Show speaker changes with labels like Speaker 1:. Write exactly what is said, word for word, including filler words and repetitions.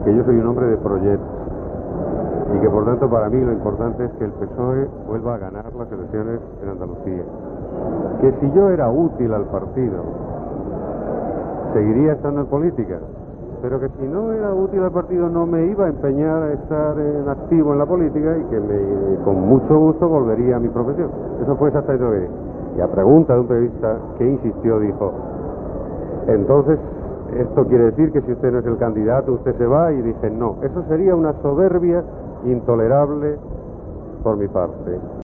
Speaker 1: que yo soy un hombre de proyectos y que por tanto para mí lo importante es que el P S O E vuelva a ganar las elecciones en Andalucía. Que si yo era útil al partido, seguiría estando en política, pero que si no era útil al partido no me iba a empeñar a estar en activo en la política y que me, con mucho gusto volvería a mi profesión. Eso fue exactamente lo que dije. Y a pregunta de un periodista que insistió, dijo, entonces, esto quiere decir que si usted no es el candidato, usted se va, y dije, no, eso sería una soberbia intolerable por mi parte.